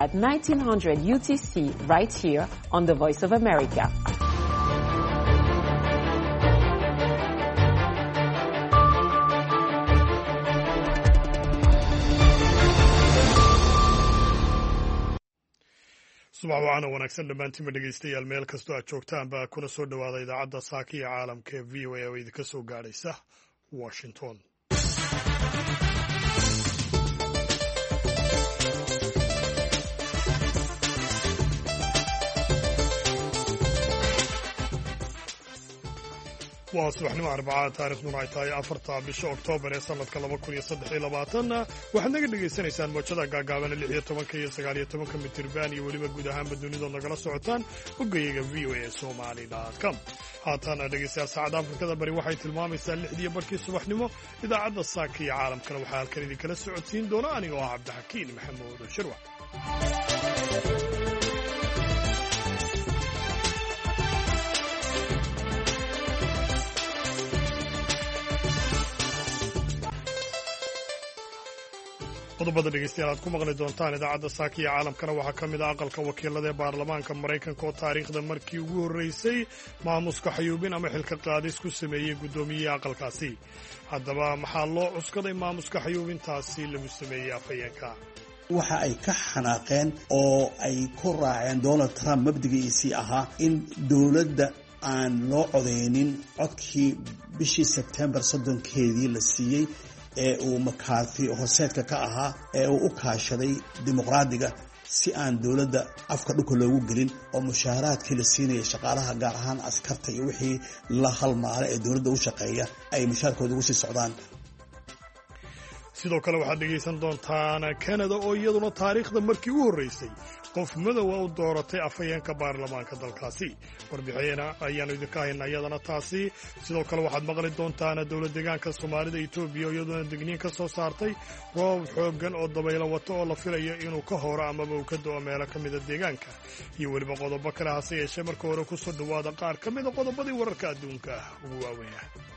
At 1900 UTC, right here on the Voice of America. subax wacan oo wanaagsan dhammaantiinba dhegaystayaal meel kastoo aad joogtaanba kuna soo dhowaada idaacadda saaka iyo caalamka ee v o a oo idinka soo gaadhaysa washington. waa subaxnimo arbacada taarikhduna ay tahay 4 bisha oktoobar ee sanadka 2023 waxaad naga dhegaysanaysaan moojada gaagaaban 16 iyo 19 mitirban iyo weliba guud ahaanba dunidood nagala socotaan boggayaga voasomali.com. haatan dhegaystayaal saacadda afrikada bari waxay tilmaamaysaa 6 barkii subaxnimo. idaacadda saaka iyo caalamkana waxaa halkan idinkala socodsiin doona anigoo ah cabdixakiin maxamuud shirwa. qodobada dhegaystayaal aad ku maqli doontaan idaacadda saaka iyo caalamkana waxaa ka mid ah aqalka wakiilada ee baarlamaanka maraykanka oo taariikhda markii ugu horreysay maamuska xayuubin ama xilka qaadis ku sameeyey guddoomiyihii aqalkaasi. haddaba maxaa loo cuskaday maamuska xayuubintaasi lagu sameeyey afhayeenka? waxa ay ka xanaaqeen oo ay ku raaceen Donald Trump mabdigiisii ahaa in dowladda aan loo codeynin codkii bishii Sebtembar 30keedii la siiyey ee uu McCarthy horseedka ka ahaa ee uu u kaashaday dimuqraadiga si aan dowladda afka dhulka loogu gelin oo mushaaraadkii la siinaya shaqaalaha gaar ahaan askarta iyo wixii la halmaala ee dowladda u shaqeeya ay mushaarkooda ugu sii socdaan. sidoo kale waxaad dhegaysan doontaan Canada oo iyaduna taariikhda markii ugu horreysay qof madow u dooratay afhayeenka baarlamaanka dalkaasi. warbixinna ayaanu idinka haynaa iyadana taasi. sidoo kale waxaad maqli doontaan dowlad deegaanka Soomaalida Itoobiya oo iyaduna digniin ka soo saartay roob xooggan oo dabaylo wato oo la filayo inuu ka horo amaba uu ka da'o meelo ka mida deegaanka iyo weliba qodobo kale. hase yeeshee marka hore ku soo dhowaada qaar ka mida qodobadii wararka adduunka ugu waaweyn.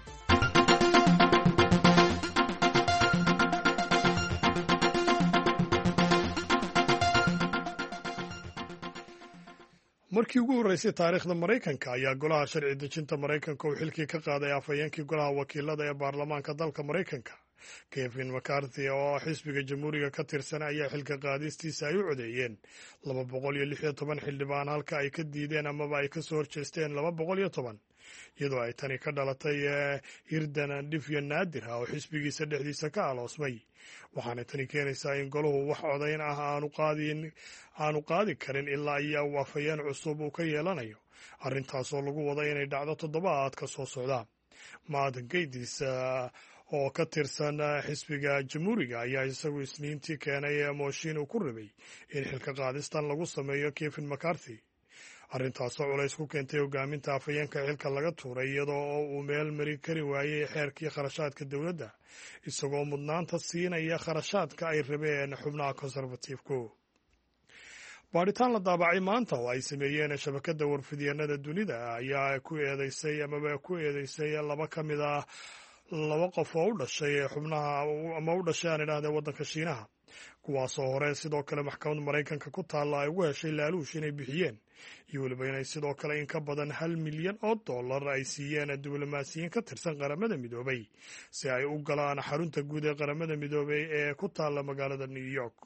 markii ugu horreysay taariikhda maraykanka ayaa golaha sharci dejinta maraykanka uu xilkii ka qaaday afhayeenkii golaha wakiilada ee baarlamaanka dalka maraykanka Kevin McCarthy oo xisbiga jamhuuriga ka tirsan ayaa xilka qaadistiisa ay u codeeyeen 216 xildhibaan halka ay ka diideen amaba ay ka soo horjeesteen 210 iyadoo ay tani ka dhalatay hirdan dhifyo naadir ah oo xisbigiisa dhexdiisa ka aloosmay. waxaana tani keenaysaa in golahu wax codayn ah aanu qaadi karin ilaa iyo uu afhayeen cusub uu ka yeelanayo, arrintaasoo lagu wada inay dhacdo toddobaadka soo socda. Matt Gaetz oo ka tirsan xisbiga jamhuuriga ayaa isagu isniintii keenay mooshin uu ku rabay in xilka qaadistan lagu sameeyo Kevin McCarthy, arrintaasoo culays ku keentay hogaaminta afhayeenka xilka laga tuuray iyadoo oo uu meel mari kari waayey xeerkii kharashaadka dowladda, isagoo mudnaanta siinaya kharashaadka ay rabeen xubnaha konservatiifku. baadhitaan la daabacay maanta oo ay sameeyeen shabakadda warfidyeennada dunida ayaa ku eedeysay laba ka mid ah laba qof oo u dhashay xubnaha ama u dhashay aan idhaahde waddanka Shiinaha, kuwaasoo hore sidoo kale maxkamad Maraykanka ku taalla ay ugu heshay laaluush inay bixiyeen iyo weliba inay sidoo kale in ka badan $1 milyan ay siiyeen diblomaasiyiin ka tirsan qaramada midoobay si ay u galaan xarunta guud ee qaramada midoobay ee ku taalla magaalada New York.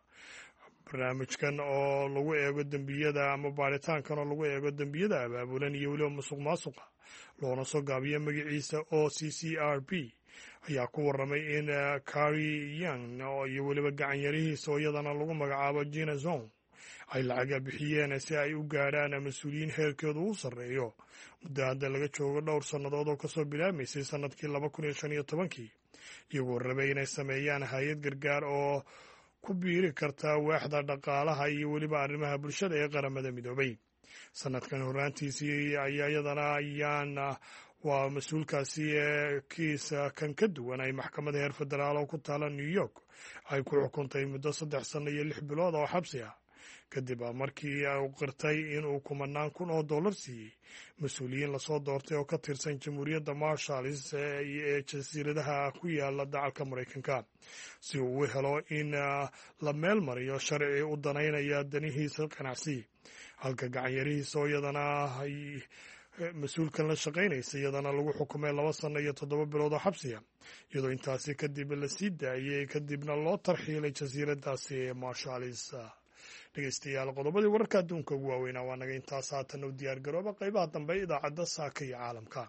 barnaamijkan oo lagu eego dembiyada ama baaritaankan oo lagu eego dembiyada abaabulan iyo weliba musuq maasuqa loona soo gaabiyo magaciisa OCCRP ayaa ku warramay in Carrie Young iyo weliba gacanyarihiisa oo iyadana lagu magacaabo Gina Zhou ay lacaga bixiyeen si ay u gaadhaan mas-uuliyiin heerkooda u sarreeyo muddo hadda laga joogo dhowr sannadood oo kasoo bilaamaysay sanadkii 2015 iyagoo rabay inay sameeyaan hay-ad gargaar oo ku biiri karta waaxda dhaqaalaha iyo weliba arrimaha bulshada ee qaramada midoobay. sanadkan horraantiisii ayaa iyadana waa mas-uulkaasi ee kiisa kan ka duwan ay maxkamadda heer federaal oo ku taala New York ay ku xukuntay muddo 3 sano iyo 6 bilood oo xabsi ah kadib markii uu qirtay inuu kumanaan kun oo dollar siiyey mas-uuliyiin lasoo doortay oo ka tirsan jamhuuriyadda Marshalls ee jasiiradaha ku yaala dacalka Maraykanka si uu u helo in la meel mariyo sharci u danaynaya danihiisa ganacsi, halka gacanyarihiisa oo iyadana ay mas-uulkan la shaqaynaysa iyadana lagu xukumay 2 sano iyo 7 bilood oo xabsiya, iyadoo intaasi kadib la sii daayey kadibna loo tarxiilay jasiiradaasi ee Marshalls. dhegeystayaal, qodobadii wararka adduunka ugu waaweynaa waa naga intaas. haatan u diyaar garooba qaybaha dambe idaacadda saaka iyo caalamka.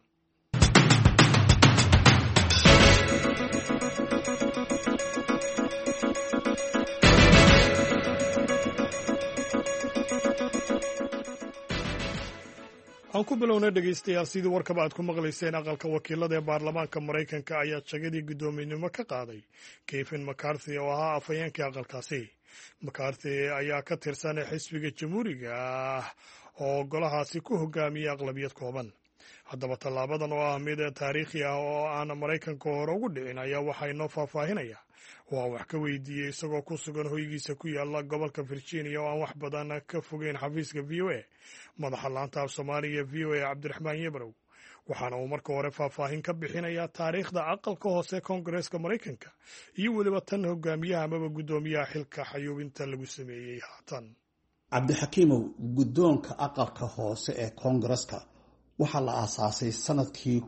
aan ku bilownay dhegeystayaal, sidii warkaba aad ku maqlayseen, aqalka wakiilada ee baarlamaanka Maraykanka ayaa shagadii guddoominimo ka qaaday Kevin McCarthy oo ahaa afhayeenkii aqalkaasi. McCarthy ayaa ka tirsan xisbiga jamhuuriga oo golahaasi ku hogaamiyey aqlabiyad kooban. haddaba tallaabadan oo ah mid taariikhi ah oo aan Maraykanka hore ugu dhicin ayaa waxaa inoo faahfaahinaya waa wax ka weydiiyey isagoo ku sugan hoygiisa ku yaala gobolka Virginia oo aan wax badan ka fogeyn xafiiska VOA madaxa laanta af Soomaaliya VOA Cabdiraxmaan Yebrow, waxaana uu marka hore faahfaahin ka bixinayaa taariikhda aqalka hoose Koongareeska Maraykanka iyo weliba tan hogaamiyaha amaba guddoomiyaha xilka xayuubinta lagu sameeyey haatan. Cabdixakiimow, guddoonka aqalka hoose ee Koongareeska waxaa la aasaasay sanadkii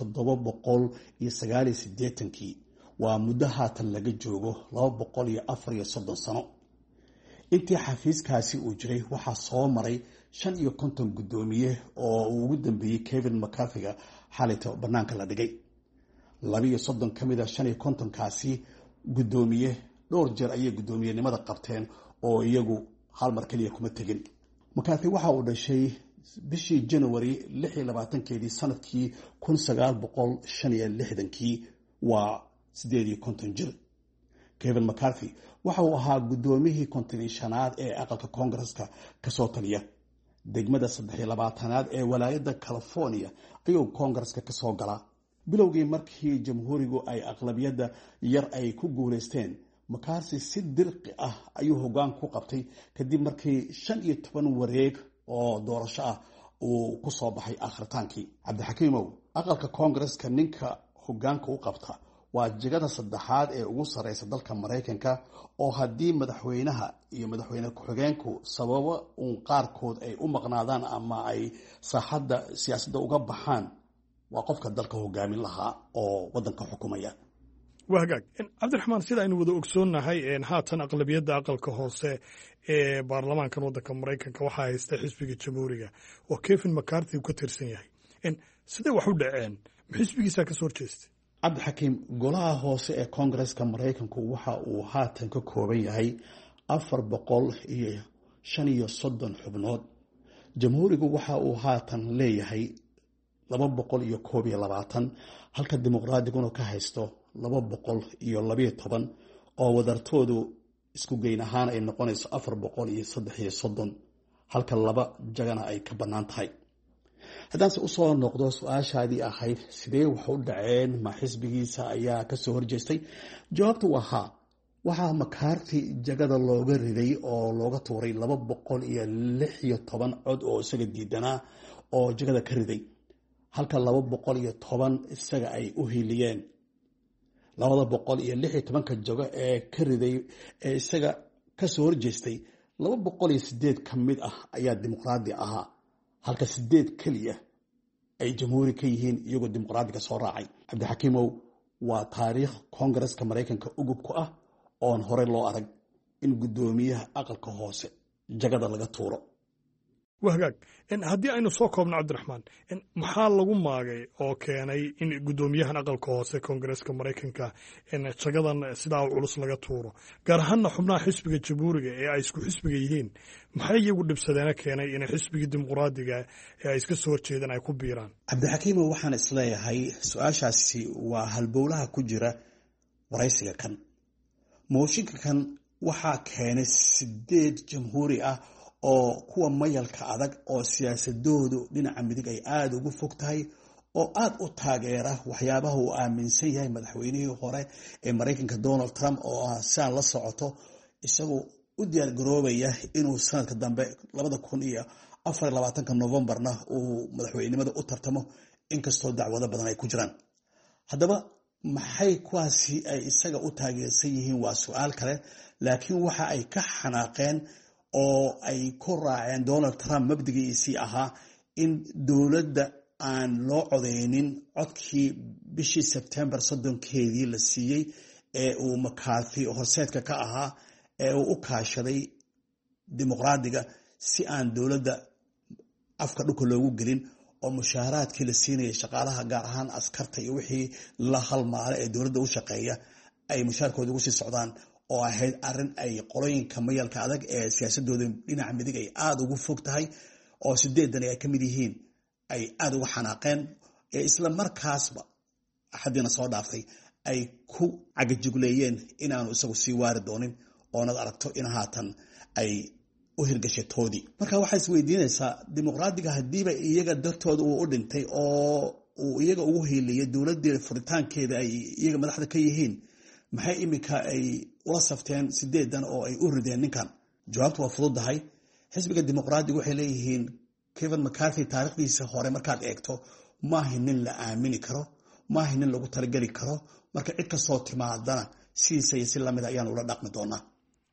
1789, waa muddo haatan laga joogo 234 sano. intii xafiiskaasi uu jiray waxaa soo maray 55 guddoomiye oo uu ugu dambeeyey Kevin McCarthy xalayta banaanka la dhigay. 32 ka mid ah 55kaasi guddoomiye dhowr jeer ayay guddoomiyenimada qabteen oo iyagu hal mar kaliya kuma tegin. McCarthy waxa uu dhashay bishii January 26 sanadkii 1965, waa 58 jir. Kevin McCarthy waxa uu ahaa guddoomiyihii 55aad ee aqalka Koongareeska ka soo taliya. degmada 23aad ee walaayadda California ayuu Koongareeska ka soo galaa. bilowgii markii jamhuurigu ay aqlabiyadda yar ay ku guuleysteen, McCarthy si dirqi ah ayuu hoggaan ku qabtay kadib markii 15 wareeg oo doorasho ah uu ku soo baxay akhritaankii. Cabdixakiimow, aqalka Koongareeska ninka hoggaanka u qabta waa jagada saddexaad ee ugu sareysa dalka Maraykanka, oo haddii madaxweynaha iyo madaxweyne ku-xigeenku sababo qaarkood ay u maqnaadaan ama ay saaxadda siyaasadda uga baxaan, waa qofka dalka hogaamin lahaa oo waddanka xukumaya. waa hagaag Cabdiraxmaan, sida aynu wada ogsoonnahay haatan aqlabiyadda aqalka hoose ee baarlamaankan waddanka Maraykanka waxaa haysta xisbiga jamhuuriga oo Kevin McCarthy uu ka tirsan yahay. sidee wax u dhaceen? xisbigiisa ka soo horjeestay? Cabdixakiim, golaha hoose ee Koongareeska Maraykanku waxa uu haatan ka kooban yahay 435 xubnood. jamhuurigu waxa uu haatan leeyahay 221, halka dimuqraadiguna ka haysto 212 oo wadartoodu isku geyn ahaan ay noqonayso 433, halka 2 jagana ay ka bannaan tahay. haddaanse usoo noqdo su-aashaadii ahayd sidee wax u dhaceen, ma xisbigiisa ayaa ka soo horjeestay? jawaabtu waa haa. waxaa McCarthy jagada looga riday oo looga tuuray 216 cod oo isaga diidanaa oo jagada ka riday, halka 210 isaga ay u hiliyeen. 216 jago ee ka riday ee isaga ka soo horjeestay, 208 ka mid ah ayaa dimuqraadi ahaa, halka 8 kaliya ay jamhuuri ka yihiin iyagoo dimuqraadiga soo raacay. Cabdixakiimow, waa taariikh Koongareeska Maraykanka ugub ku ah oon hore loo arag in guddoomiyaha aqalka hoose jagada laga tuuro. waa hagaag haddii aynu soo koobno Cabdiraxmaan, maxaa lagu maagay oo keenay in guddoomiyahan aqalka hoose Koongareeska Maraykanka jagadan sidaa culus laga tuuro, gaar ahaanna xubnaha xisbiga jamhuuriga ee ay isku xisbiga yihiin? maxay iyagu dhibsadeena keenay in xisbigii dimuqraadiga ee ay iska soo horjeedaan ay ku biiraan? Cabdixakiimow, waxaan isleeyahay su-aashaasi waa halbowlaha ku jira waraysiga kan. mooshinka kan waxaa keenay 8 jamhuuri ah oo kuwa mayalka adag oo siyaasadoodu dhinaca midig ay aad ugu fog tahay oo aad u taageera waxyaabaha uu aaminsan yahay madaxweynihii hore ee Maraykanka Donald Trump, oo sidaan la socoto isagu u diyaar garoobaya inuu sanadka dambe 2024 Novembarna uu madaxweynimada u tartamo inkastoo dacwado badan ay ku jiraan. haddaba maxay kuwaasi ay isaga u taageersan yihiin waa su'aal kale, laakiin waxa ay ka xanaaqeen oo ay ku raaceen Donald Trump mabdigiisii ahaa in dowladda aan loo codeynin codkii bishii September 30keedii la siiyey ee uu McCarthy horseedka ka ahaa ee uu u kaashaday dimuqraadiga si aan dowladda afka dhulka loogu gelin oo mushaaraadkii la siinayay shaqaalaha gaar ahaan askarta iyo wixii la halmaala ee dowladda u shaqeeya ay mushaarkooda ugu sii socdaan oo ahayd arrin ay qolooyinka mayalka adag ee siyaasadooda dhinaca midig ay aada ugu fog tahay oo 8 ay ka mid yihiin ay aada uga xanaaqeen ee isla markaasba axadiina soo dhaaftay ay ku cagajugleeyeen inaanu isagu sii waari doonin oonad aragto in haatan ay u hirgashatoodii. marka waxaa isweydiinaysaa dimuqraadiga haddiiba iyaga dartooda uu u dhintay oo uu iyaga ugu hiiliyay dowladda furitaankeeda ay iyaga madaxda ka yihiin, maxay imika ay ula safteen 8 oo ay u rideen ninkan? jawaabtu waa fududahay. xisbiga dimuqraadiga waxay leeyihiin Kevin McCarthy taariikhdiisa hore markaad eegto maaha nin la aamini karo, maaha nin lagu talagali karo, marka cid kasoo timaadana sidiisa iyo si lamid ayaan ula dhaqmi doonaa.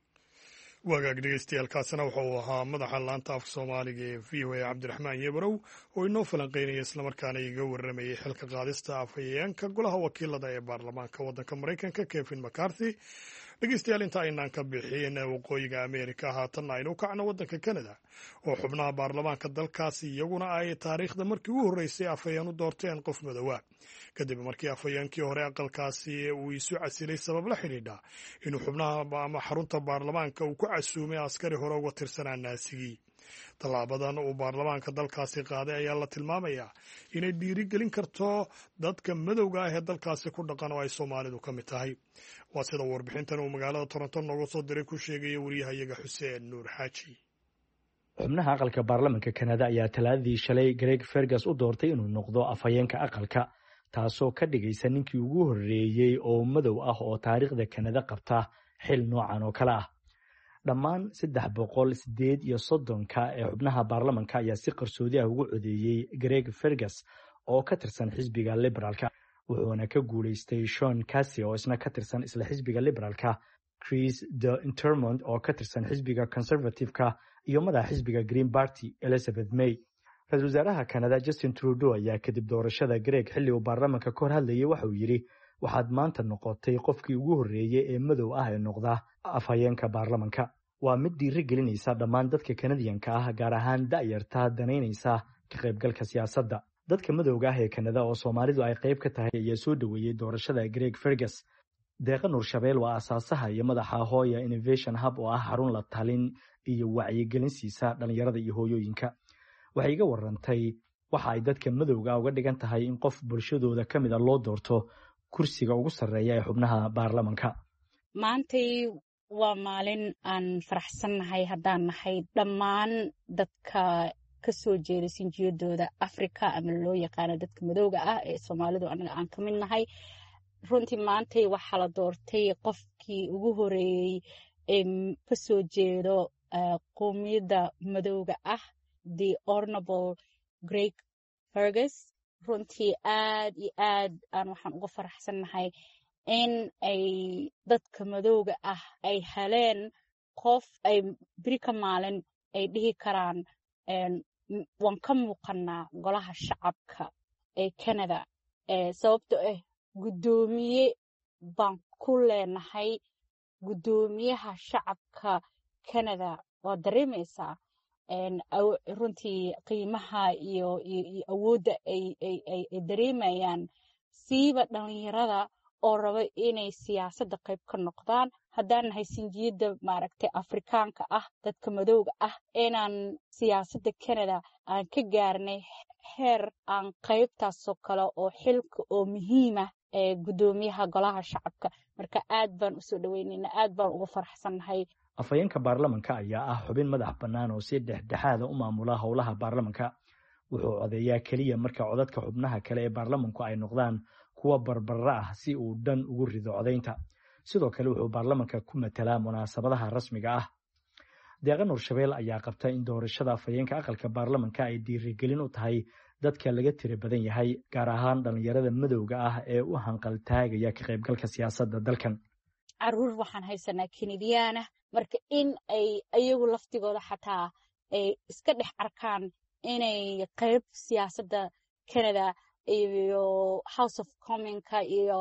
wagaag dhegeystayaaalkaasina waxa uu ahaa madaxa laanta afka soomaaliga ee VOA cabdiraxmaan yebarow oo inoo falanqeynaya islamarkaana iga warramayay xilka qaadista afhayeenka golaha wakiilada ee baarlamaanka waddanka Maraykanka Kevin McCarthy. dhegeystayaal inta aynaan ka bixin waqooyiga Ameerika haatanna aynu kacno waddanka Canada oo xubnaha baarlamaanka dalkaasi iyaguna ay taariikhda markii ugu horreysay afhayeen u doorteen qof madowaa kadib markii afhayeenkii hore aqalkaasi uu isu casilay sabab la xidhiidha inuu xubnaha ama xarunta baarlamaanka uu ku casuumay askari hore uga tirsanaa naasigii. tallaabadan uu baarlamaanka dalkaasi qaaday ayaa la tilmaamayaa inay dhiirigelin karto dadka madowga ah ee dalkaasi ku dhaqan oo ay Soomaalidu ka mid tahay. waa sida warbixintan uu magaalada Toronto nooga soo diray ku sheegaya wariyahayaga Xuseen Nuur Xaaji. xubnaha aqalka baarlamaanka Canada ayaa talaadii shalay Greg Fergus u doortay inuu noqdo afhayeenka aqalka, taasoo ka dhigaysa ninkii ugu horreeyay oo madow ah oo taariikhda Canada qabta xil noocan oo kale ah. dhammaan 338 ee xubnaha baarlamaanka ayaa si qarsoodi ah ugu codeeyay Greg Fergus oo ka tirsan xisbiga liberaalka, wuxuuna ka guuleystay Sean Casey oo isna ka tirsan isla xisbiga liberaalka, Chris de Intermont oo ka tirsan xisbiga conservative-ka iyo madaxa xisbiga Green Party Elizabeth May. ra-iisul wasaaraha Canada Justin Trudeau ayaa kadib doorashada Greg xilli uu baarlamaanka ka hor hadlayay waxa uu yidhi, waxaad maanta noqotay qofkii ugu horreeyay ee madow ah ee noqda afhayeenka baarlamaanka. waa mid dhiirigelinaysa dhammaan dadka Canadianka ah, gaar ahaan da'yarta danaynaysa ka qaybgalka siyaasadda. dadka madowga ah ee Canada oo Soomaalidu ay qayb ka tahay ayaa soo dhaweeyay doorashada Greg Fergus. Deeqa Nuur Shabeel waa asaasaha iyo madaxa Hoya Innovation Hub oo ah xarun la talin iyo wacyigelin siisa dhalinyarada iyo hooyooyinka. waxay iga warantay waxa ay dadka madowga uga dhigan tahay in qof bulshadooda ka mid ah loo doorto kursiga ugu sarreeya ee xubnaha baarlamaanka. maantay waa maalin aan faraxsannahay haddaan nahay dhammaan dadka ka soo jeeda sinjiyadooda Afrika ama loo yaqaano dadka madowga ah ee Soomaalidu anaga aan ka mid nahay. runtii maantay waxaa la doortay qofkii ugu horeeyay ee ka soo jeedo qowmiyadda madowga ah, the Honorable Greg Fergus. runtii aad iyo aad aan waxaan uga faraxsannahay in ay dadka madowga ah ay heleen qof ay beri ka maalin ay dhihi karaan waan ka muuqanaa golaha shacabka ee Canada. sababtoo ah guddoomiye baan ku leenahay. guddoomiyaha shacabka Canada waa dareemaysaa runtii qiimaha iyo awoodda ay dareemayaan, siiba dhalinyarada oo raba inay siyaasadda qayb ka noqdaan. haddaan nahay sinjiyadda maaragtay Afrikaanka ah, dadka madowga ah, inaan siyaasadda Canada aan ka gaarnay heer aan qaybtaasoo kale oo xilka oo muhiima ee guddoomiyaha golaha shacabka. marka aad baan usoo dhaweynaynaa, aad baan uga faraxsannahay. afhayeenka baarlamaanka ayaa ah xubin madax bannaan oo si dhexdhexaada u maamula howlaha baarlamaanka. wuxuu codeeyaa keliya marka codadka xubnaha kale ee baarlamaanku ay noqdaan kuwa barbara ah si uu dhan ugu rido codaynta. sidoo kale wuxuu baarlamaanka ku matalaa munaasabadaha rasmiga ah. deeqa nuur shabeel ayaa qabta in doorashada afhayeenka aqalka baarlamanka ay dhiirigelin u tahay dadka laga tira badan yahay gaar ahaan dhalinyarada madowga ah ee u hanqaltaagaya ka qaybgalka siyaasadda dalkan. caruur waxaan haysanaa kenediyaana marka in ay ayagu laftigooda xataa ay iska dhex arkaan inay qayb siyaasadda Canada iyo House of Commonka iyo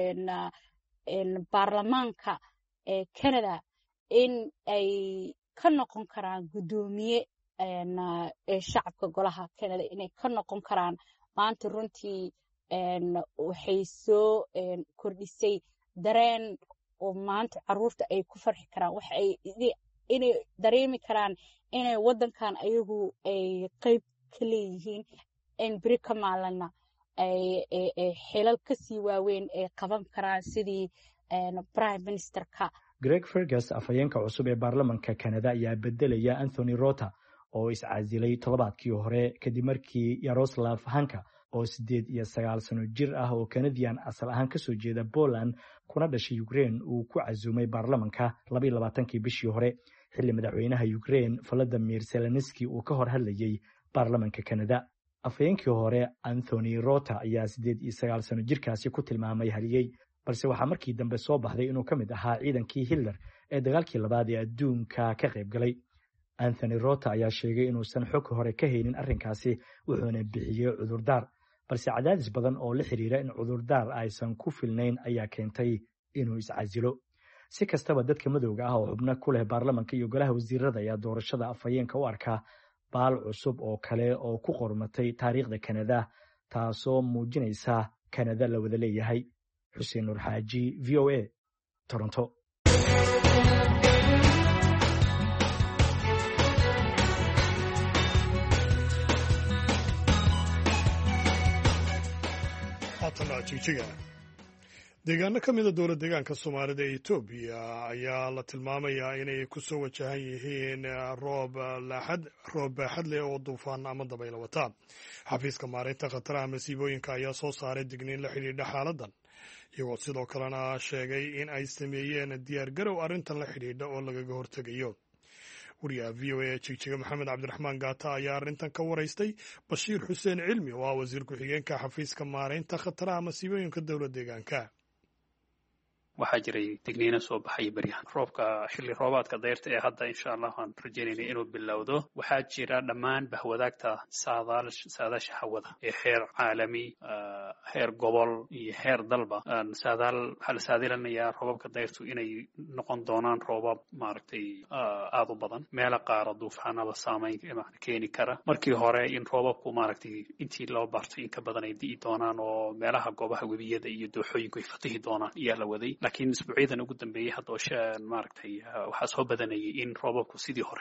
baarlamaanka Canada in ay ka noqon karaan gudoomiye shacabka golaha Canada inay ka noqon karaan maanta runtii waxay soo kordhisay dareen oo maanta caruurta ay ku farxi karaan waxa ay inay dareemi karaan inay wadankan ayagu ay qayb ka leeyihiin in beri ka maalana ay xilal ka sii waaweyn ay qaban karaan sidii prime ministerka. Greg Fergus afhayeenka cusub ee baarlamanka Canada ayaa bedelaya Anthony Rota oo iscasilay toddobaadkii hore kadib markii Yaroslav Hanka oo 89 sano jir ah oo Canadian asal ahaan ka soo jeeda Poland kuna dhashay Ukraine uu ku cazumay baarlamanka 22kii bishii hore xilli madaxweynaha Ukraine Volodymyr Zelensky uu ka hor hadlayay baarlamanka Canada. afhayeenkii hore Anthony Rota ayaa 89 sano jirkaasi ku tilmaamay haliyey balse waxaa markii dambe soo baxday inuu ka mid ahaa ciidankii Hitler ee dagaalkii labaad ee adduunka ka qayb galay. Anthony Rota ayaa sheegay inuusan xog hore ka haynin arrinkaasi wuxuuna bixiyay cudurdaar balse cadaadis badan oo la xiriira in cudurdaar aysan ku filnayn ayaa keentay inuu iscasilo. si kastaba dadka madowga ah oo xubno ku leh baarlamanka iyo golaha wasiirada ayaa doorashada afhayeenka u arkaa baal cusub oo kale oo ku qormatay taariikhda Canada taasoo muujinaysa Canada la wada leeyahay. Xuseen Nur Xaaji, VOA, Toronto. deegaano ka mida dowlad deegaanka Soomaalida ee Itoobiya ayaa la tilmaamayaa inay ku soo wajahan yihiin roob baaxad leh oo duufaan ama dabaylo wata. xafiiska maareynta khataraha masiibooyinka ayaa soo saaray digniin la xidhiidha xaaladan iyagoo sidoo kalena sheegay in ay sameeyeen diyaar garow arrintan la xidhiidha oo lagaga hortegayo. wariyaha VOA Jigjiga Maxamed Cabdiraxmaan Gaata ayaa arrintan ka waraystay Bashiir Xuseen Cilmi oo ah wasiir ku-xigeenka xafiiska maareynta khataraha masiibooyinka dowlad deegaanka. waxaa jiray digniino soo baxay baryahan roobka xilli roobaadka dayrta ee hadda insha Allah aan rajaynayna inuu bilowdo. waxaa jira dhammaan bahwadaagta saadaasha hawada ee heer caalami, heer gobol iyo heer dalba. waxaa la saadaalinayaa roobabka dayrtu inay noqon doonaan roobab maaragtay aad u badan, meelo qaara duufaanada saameyn keeni kara. markii hore in roobabku maaragtay intii loo bartay in ka badan ay di'i doonaan oo meelaha goobaha webiyada iyo dooxooyinku ay fatihi doonaan ayaa la waday. laakiin isbuucyadan ugu dambeeyay hadda maaragtay waxaa soo badanayay in roobabku sidii hore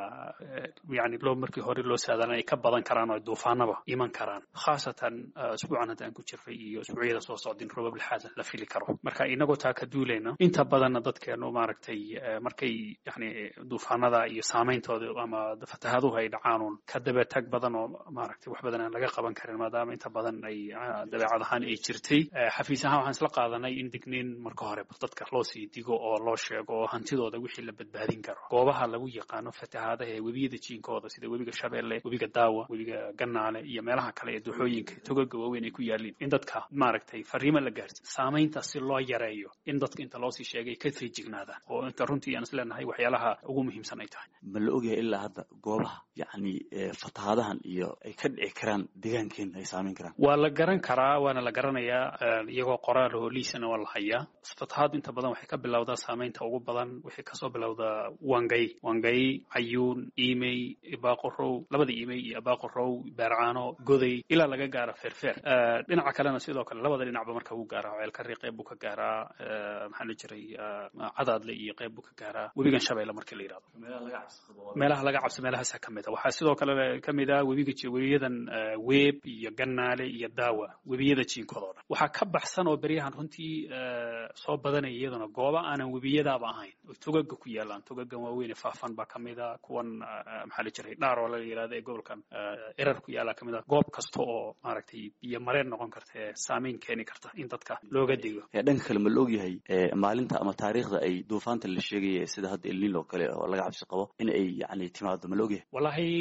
yani markii hore loo saadaalin ay ka badan karaan oo duufaanaba iman karaan, khaasatan isbuucan hadda aan ku jirray iyo isbuucyada soo socda in roobab lixaad la fili karo. marka inagoo taa ka duulayna inta badanna dadkeenu maaragtay markay yani duufaanada iyo saameyntooda ama fatahaduhu ay dhacaanuun ka dabeetag badan oo maaragtay wax badan aan laga qaban karin maadaama inta badan ay dabeecad ahaan ay jirtay. xafiis ahaan waxaan isla qaadanay in digniin marka hore dadka loo sii digo oo loo sheego oo hantidooda wixii la badbaadin karo. goobaha lagu yaqaano fatahaadaha ee webiyada jiinkooda sida webiga Shabeelle, webiga Daawa, webiga Gannaale iyo meelaha kale ee dooxooyinka togaga waaweyn ay ku yaalliin in dadka maaragtay fariimo la gaarsiiyo saameynta si loo yareeyo in dadka inta loo sii sheegay ka feejignaadaan oo inta runtii aan isleenahay waxyaalaha ugu muhiimsan ay tahay. ma la ogyahay ilaa hadda goobaha yani fatahaadahan iyo ay ka dhici karaan deegaankeena ay saameyn karaan? waa la garan karaa, waana la garanayaa iyagoo qoraal oo liisana waa la hayaa. fatahaad inta badan waxay ka bilowdaa saameynta ugu badan waxay kasoo bilowdaa Wangay, Cayuun, Imey, Ibaaqorow, labada Imey iyo Ibaaqorow, Beercaano, Goday ilaa laga gaaro Feerfeer. dhinaca kalena sidoo kale labada dhinacba marka uu gaaro Ceelkari qayb buu ka gaaraa, maxaa la jiray Cadaadle iyo qayb buu ka gaaraa webigan Shabeelle markii la yiraahdo. meelaha laga cabso meelahaas ka mid ah. waxaa sidoo kale ka mid ah webiyadan Weeb iyo Gannaale iyo Daawa, webiyada jiinkooda. waxaa ka baxsan oo bariyahan runtii soo badanaya iyaduna gooba aanan webiyadaaba ahayn oo togaga ku yaalaan togagan waaweyn ee faafan baa kamid a kuwan maxaa la jiray dhaar oo la yidhahdo ee gobolkan erar ku yaala kamid a goob kasta oo maaragtay biyo mareen noqon karta ee saameyn keeni karta in dadka looga digo dhanka kale ma la ogyahay maalinta ama taariikhda ay duufaanta la sheegaya sida hadda El Niño kale oo laga cabsi qabo in ay yani timaado ma la ogyahay wallahi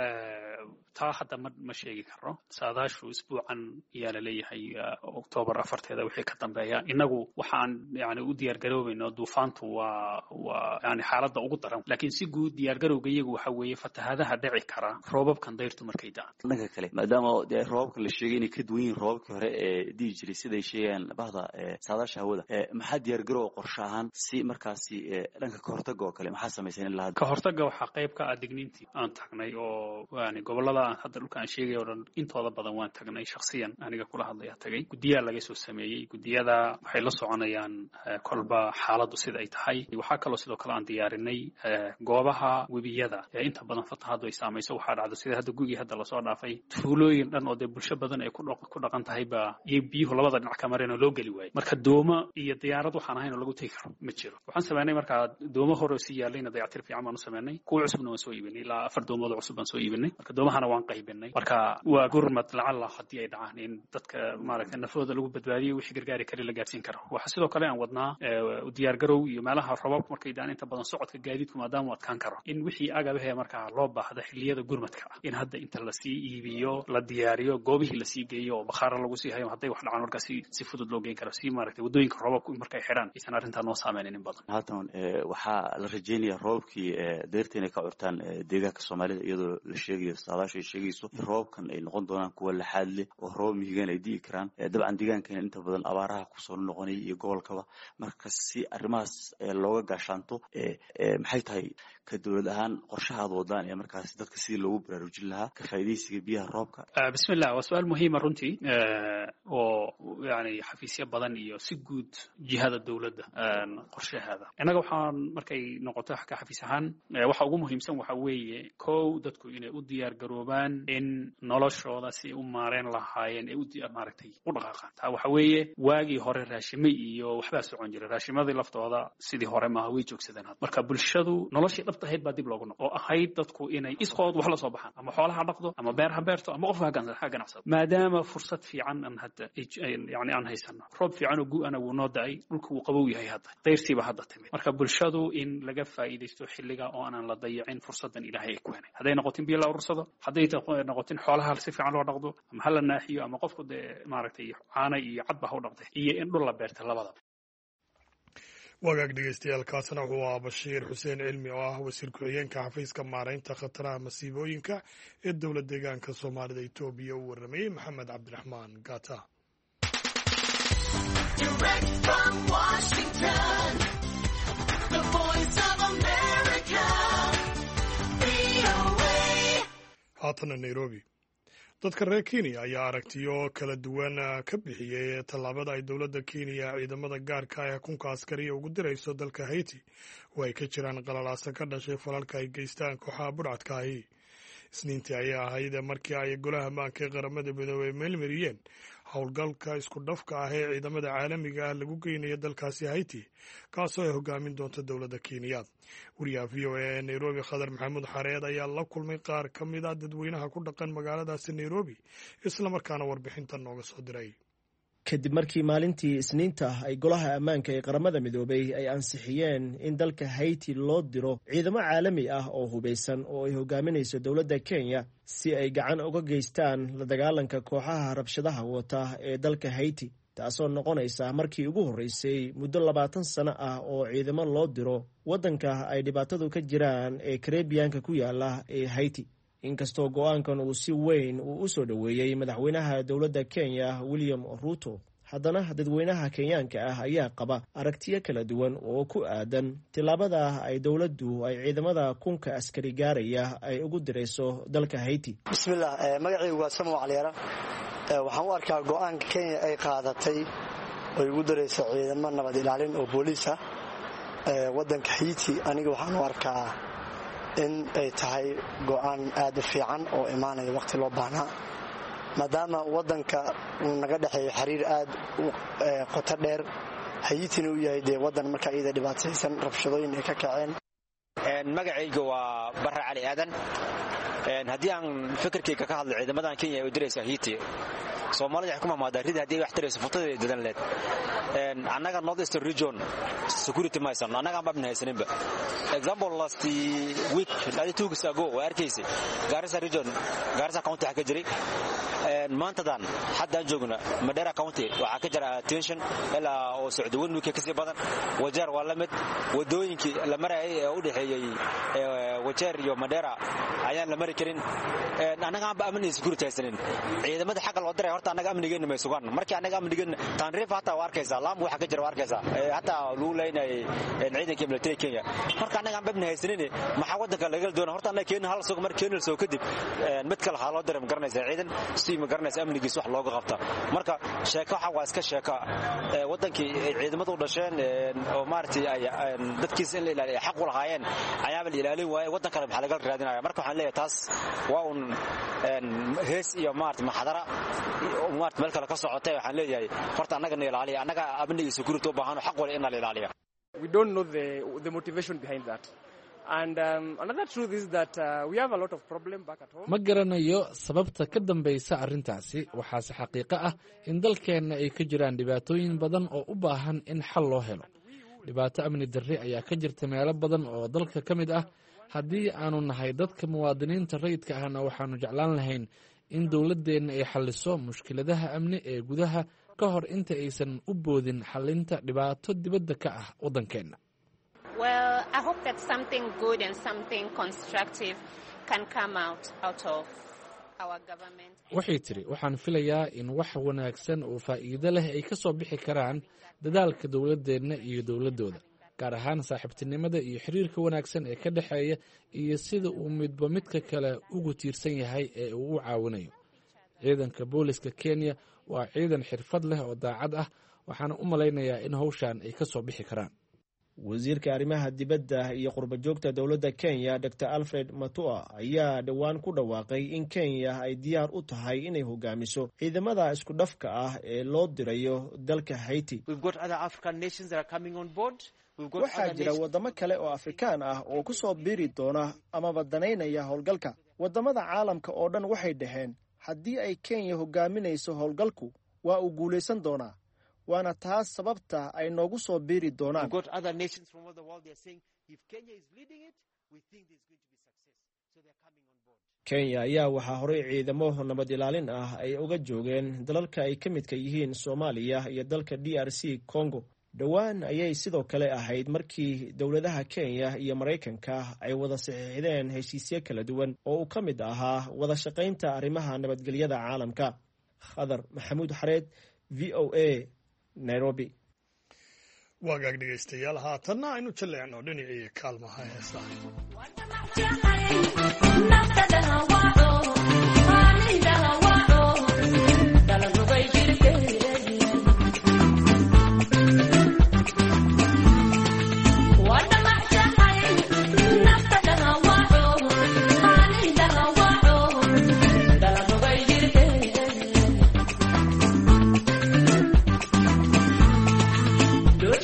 taa hadda ma sheegi karo saadaashu isbuucan ayaa la leeyahay October 4 wixii ka dambeeya inagu waxaan yani u diyaar garoobayno duufaantu waa yani xaaladda ugu daran laakiin si guud diyaar garowga iyagu waxa weeye fatahaadaha dhici kara roobabkan dayrtu markay da'aan dhanka kale maadaama roobabka la sheegay inay ka duwan yihiin roobabkii hore ee dii jiray siday sheegayaan bahda saadaasha hawada maxaa diyaar garow qorshe ahaan si markaasi dhanka ka hortagga oo kale maxaa samaysan ilaa ka hortagga waxaa qayb ka ah digniintii aan tagnay oo yani gobolada hadda dhulka aan sheegay oo dhan intooda badan waan tagnay shakhsiyan aniga kula hadlaya tagay guddiyaha laga soo sameeyey guddiyada waxay la soconayaan kolba xaaladdu sida ay tahay waxaa kaloo sidoo kale aan diyaarinay goobaha webiyada ee inta badan fatahaaddu ay saamayso waxaa dhacda sida hadda gugii hadda lasoo dhaafay tuulooyin dhan oo dee bulsho badan ay ku dhaqan tahay baa iyo biyuhu labada dhinac ka mareen oo loo geli waayey marka dooma iyo diyaarad waxaan ahayn oo lagu tegi karo ma jiro waxaan sameynay markaa dooma hore oo si yaalayna dayactir fiican baan u sameynay kuwa cusubna waan soo iibinay ilaa 4 doomood cusub baan soo iibinay marka doomahana waan qaybinay marka waa gurmad lacala haddii ay dhacaan in dadka maaragtay nafooda lagu badbaadiyo wixii gargaari kari la gaarsiin karo waxa sidoo kale aan wadnaa u diyaar garow iyo meelaha roobabka markay daan inta badan socodka gaadiidku maadaama adkaan karo in wixii agabahe markaa loo baahda xilliyada gurmadka ah in hadda inta la sii iibiyo la diyaariyo goobihii la sii geeyo oo bakhaara lagu sii hayo hadday wax dhacaan markaa si fudud loo geyn karo si maaragtay wadooyinka roobabku markay xidhaan aysan arrintaa noo saameynin in badan haatan waxaa la rajeynayaa roobabkii deyrta inay ka curtaan deegaanka Soomaalida iyadoo la sheegayo saadaashu ay sheegayso roobkan ay noqon doonaan kuwa la xaad leh oo roob mihigan ay dii karaan dabcan deegaankeena inta badan abaaraha ku soo noqonay iyo gobolkaba marka si arrimahaas looga gaashaanto maxay tahay ka dawlad ahaan qorshahaad wadaan ee markaas dadka sidii loogu baraarujin lahaa ka faa'iideysiga biyaha roobka bismillah waa su'aal muhiim ah runtii oo yani xafiisyo badan iyo si guud jihada dawladda qorshaheeda inaga waxaan markay noqoto ka xafiis ahaan waxa ugu muhiimsan waxa weeye kow dadku inay u diyaar garoobaan in noloshooda si u maareen lahaayeen ee u maaragtay u dhaqaaqaan taa waxa weeye waagii hore raashimay iyo waxbaa socon jiray raashimadii laftooda sidii hore maaha way joogsadeen marka bulshadu noloshii dhabta ahayd baa dib loogu noqo oo ahayd dadku inay iskood wax la soo baxaan ama xoolaha dhaqdo ama beer ha beerto ama qof ha ganacsado maadaama fursad fiican aan hadda yani aan haysano roob fiican oo gu'ana wuu noo da'ay dhulku wuu qabow yahay hadda dayrtiiba hadda timid marka bulshadu in laga faa'iidaysto xilliga oo aanan la dayacin fursadan ilaahay ay ku henay hadday noqotin biyo la urursado hadday noqotin xoolaha si fiican loo dhaqdo ama hala naaxiyo ama qofku dee maaragtay caana iyo cadba ha u dhaqday iyo in dhul la beerta labadaba wagaag dhegeystayaal kaasna wuxuu ahaa Bashiir Xuseen Cilmi oo ah wasiir ku-xigeenka xafiiska maareynta khataraha masiibooyinka ee dowlad deegaanka Soomaalida Itoobiya uu waramayay Maxamed Cabdiraxmaan Gata haatana Nairobi dadka reer Kenya ayaa aragtiyo kala duwan ka bixiyay tallaabada ay dowladda Kenya ciidamada gaarka ah kunka askari ugu dirayso dalka Haiti oo ay ka jiraan qalalaasa ka dhashay falalka ay geystaan kooxaha burcadka ahi isniintii ayaa ahayd markii ay golaha ammaanka ee qaramada midoobay meelmariyeen howlgalka isku dhafka ah ee ciidamada caalamiga ah lagu geynayo dalkaasi Haiti kaasoo ay hogaamin doonto dowladda Kenya wariyaha VOA ee Nairobi Khadar Maxamuud Xareed ayaa la kulmay qaar ka mid ah dadweynaha ku dhaqan magaaladaasi Nairobi isla markaana warbixintan nooga soo diray kadib markii maalintii isniinta ay golaha ammaanka ee qaramada midoobay ay ansixiyeen in dalka Haiti loo diro ciidamo caalami ah oo hubeysan oo ay hogaaminayso dowladda Kenya si ay gacan uga geystaan la dagaalanka kooxaha rabshadaha wata ee dalka Haiti taasoo noqonaysa markii ugu horeysay muddo 20 sano ah oo ciidamo loo diro waddanka ay dhibaatadu ka jiraan ee Caribbean-ka ku yaala ee Haiti inkastoo go'aankan uu si weyn u soo dhaweeyay madaxweynaha dowladda Kenya William Ruto haddana dadweynaha Kenyaanka ah ayaa qaba aragtiyo kala duwan oo ku aadan tilaabada ay dowladdu ay ciidamada kunka askari gaaraya ay ugu dirayso dalka Haiti bismillah magacaygu waa Samo Caliyara waxaan u arkaa go'aanka Kenya ay qaadatay oo ugu dirayso ciidamo nabad ilaalin oo booliis ah waddanka Haiti aniga waxaan u arkaa in ay tahay go'aan aad u fiican oo imaanaya waqti loo baahnaa maadaama waddanka uu naga dhexeeyo xiriir aad u qoto dheer hayitina uu yahay dee waddan marka iyada dhibaataysan rabshadooyin ay ka kaceen. magacayga waa Barre Cali Aadan. haddii aan fikirkayga ka hadlo ciidamadan Kenya ay u diraysa Haiti Soomaalida waxay ku mamaadaa rid haddii wax tarayso futadeeda dadan leed annaga North Eastern region security ma haysan annaga ma haysaninba example last week 2 weeks ago waa arkaysi Garissa region Garissa county waxa ka jiray maantadan hadda joogna Mandera county waxa ka jira tension ilaa oo Socdawin week ka sii badan Wajeer waa la mid wadooyinkii la maray ee u dhaxeeyay Wajeer iyo Mandera ayaan la mari karin annaga ma amni security haysanin ciidamada xaq loo diray horta annaga amnigeena ma sugan markii annaga amnigeena Tanriif hata waa arkaysa laam waxa ka jira waa arkaysa hata loo leeyahay ciidanka military Kenya marka annaga ma haysanin maxaa wadanka laga doona horta annaga Kenya hal soo mar Kenya soo kadib mid kale xaalad dareem garanaysa ciidan si ma garanaysa amnigiis wax looga qabta marka sheeko waxa waa iska sheeko wadankii ciidamadu u dhasheen oo maartii ay dadkiisa in la ilaaliyo xaq u lahaayeen ayaa la ilaalin waayay wadanka waxa laga raadinaya marka waxaan leeyahay taas waa un hees iyo maartii maxadara maartii meel kale ka socotay waxaan leeyahay horta annaga ilaaliyo annaga amnigiisa security u baahan xaq wala in la ilaaliyo. We don't know the motivation behind that. And another truth is that we have a lot of problem back at home. ma garanayo sababta ka dambaysa arrintaasi waxaase xaqiiqo ah in dalkeenna ay ka jiraan dhibaatooyin badan oo u baahan in xal loo helo dhibaato amni darri ayaa ka jirta meelo badan oo dalka ka mid ah haddii aanu nahay dadka muwaadiniinta rayidka ahna waxaanu jeclaan lahayn in dowladeenna ay xalliso mushkiladaha amni ee gudaha ka hor inta aysan u boodin xallinta dhibaato dibadda ka ah waddankeenna. Well, I hope that something good and something constructive can come out of our government. waxay tiri waxaan filayaa in wax wanaagsan oo faa'iido leh ay ka soo bixi karaan dadaalka dowladeenna iyo dowladooda gaar ahaan saaxiibtinimada iyo xiriirka wanaagsan ee ka dhaxeeya iyo sida uu midba midka kale ugu tiirsan yahay ee uu u caawinayo. ciidanka booliska Kenya waa ciidan xirfad leh oo daacad ah waxaana u malaynayaa in hawshan ay ka soo bixi karaan. wasiirka arrimaha dibadda iyo qurba joogta dowladda Kenya Dr. Alfred Matua ayaa dhawaan ku dhawaaqay in Kenya ay diyaar u tahay inay hogaamiso ciidamada isku dhafka ah ee loo dirayo dalka Haiti. waxaa jira wadamo kale oo Afrikaan ah oo ku soo biiri doona amaba danaynaya howlgalka. wadamada caalamka oo dhan waxay dhaheen haddii ay Kenya hogaaminayso howlgalku waa uu guuleysan doonaa waana taas sababta ay noogu soo biiri doonaan. Kenya ayaa waxaa horey ciidamo nabad ilaalin ah ay uga joogeen dalalka ay ka midka yihiin Soomaaliya iyo dalka DRC Congo. dhowaan ayay sidoo kale ahayd markii dowladaha Kenya iyo Mareykanka ay wada saxiixdeen heshiisyo kala duwan oo uu ka mid ahaa wada shaqaynta arrimaha nabadgelyada caalamka. Khadar Maxamuud Xareed, VOA, Nairobi. waagaag dhegaystayaal haatanna aynu jaleecno dhinacii kaalmaha heesaha.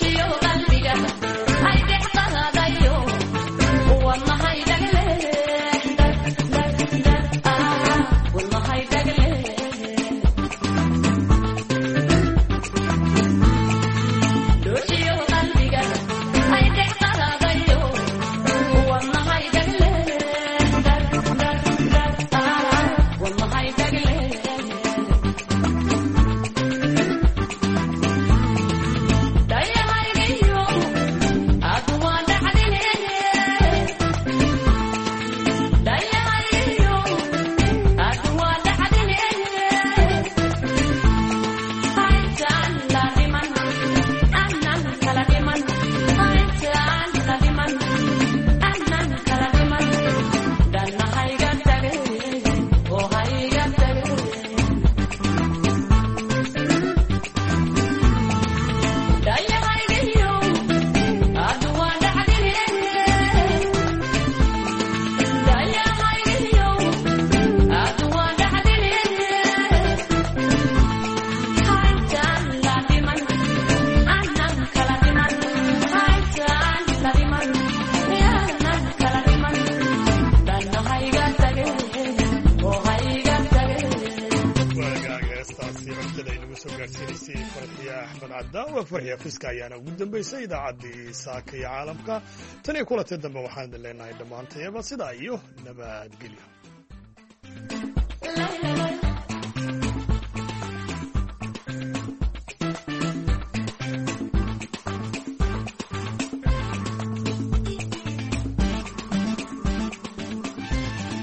Ay, socodsiinaysay farxiya axmed cadaawa farxiya fiska ayaana ugu dambaysay idaacaddii saaka iyo caalamka tan iyo kulantii dambe waxaan idin leenahay dhammaantayaba sidaa iyo nabadgelyo.